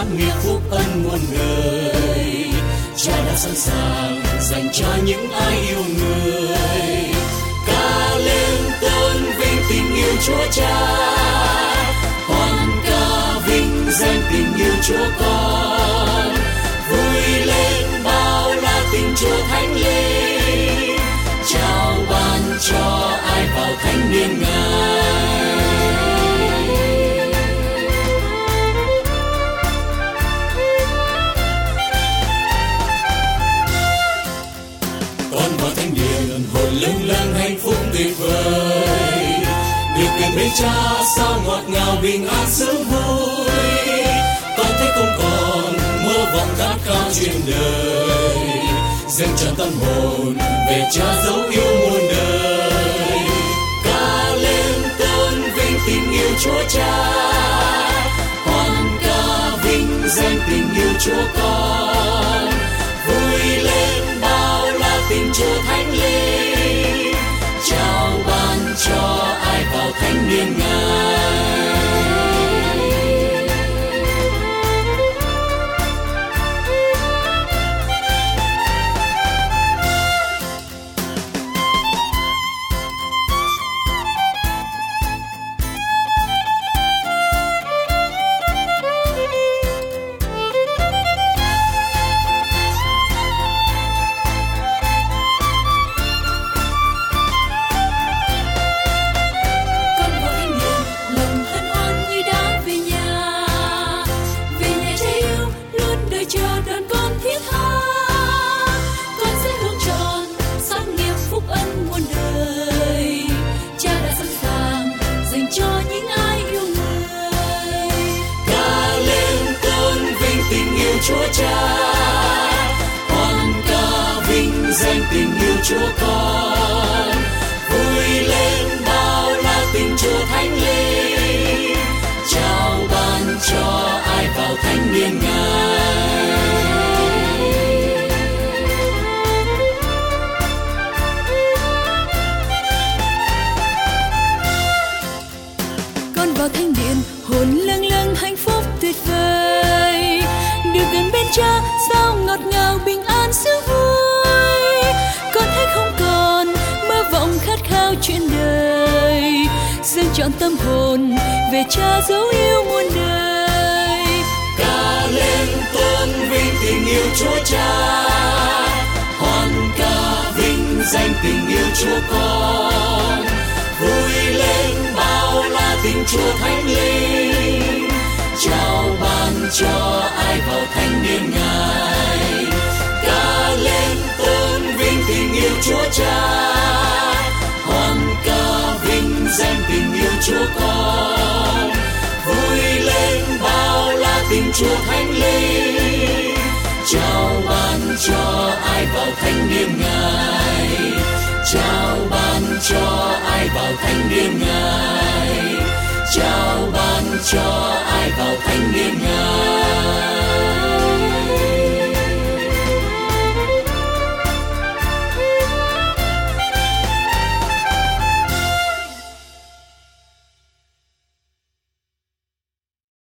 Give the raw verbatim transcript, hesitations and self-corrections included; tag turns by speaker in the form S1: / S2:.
S1: sáng nghiệp phúc ân muôn đời. Cha đã sẵn sàng dành cho những ai yêu người. Ca lên tôn vinh tình yêu Chúa Cha, hoan ca vinh danh tình yêu Chúa Con. Vui lên bao la tình Chúa Thánh Linh, trao ban cho ai vào thánh niên Ngài. Con vào thánh điện hồn lâng lâng hạnh phúc tuyệt vời, được gần bên Cha sao ngọt ngào bình an sướng vui. Con thấy không còn mơ vọng khát khao chuyện đời, dâng trọn tâm hồn về Cha dấu yêu muôn đời. Ca lên tôn vinh tình yêu Chúa Cha, hoan ca vinh danh tình yêu Chúa Con. Vui lên bao la tình Chúa Thánh Linh, trao ban cho ai vào thánh niên Ngài. Chúa Cha, hoan ca vinh danh tình yêu Chúa Con. Vui lên bao la tình Chúa Thánh Linh, trao ban cho ai vào thánh niên Ngài.
S2: Con vào thánh điện hồn lâng lâng hạnh phúc tuyệt vời, được gần bên Cha sao ngọt ngào bình an sướng vui. Con thấy không còn mơ vọng khát khao chuyện đời, dâng trọn tâm hồn về Cha dấu yêu muôn đời.
S1: Ca lên tôn vinh tình yêu Chúa Cha, hoan ca vinh danh tình yêu Chúa Con. Vui lên bao la tình Chúa Thánh Linh, trao ban cho ai vào thánh niên Ngài. Ca lên tôn vinh tình yêu Chúa Cha, hoan ca vinh danh tình yêu Chúa Con. Vui lên bao la tình Chúa Thánh Linh, trao ban cho ai vào thánh niên Ngài. Trao ban cho ai vào thánh niên Ngài, trao ban cho ai vào thánh niên Ngài.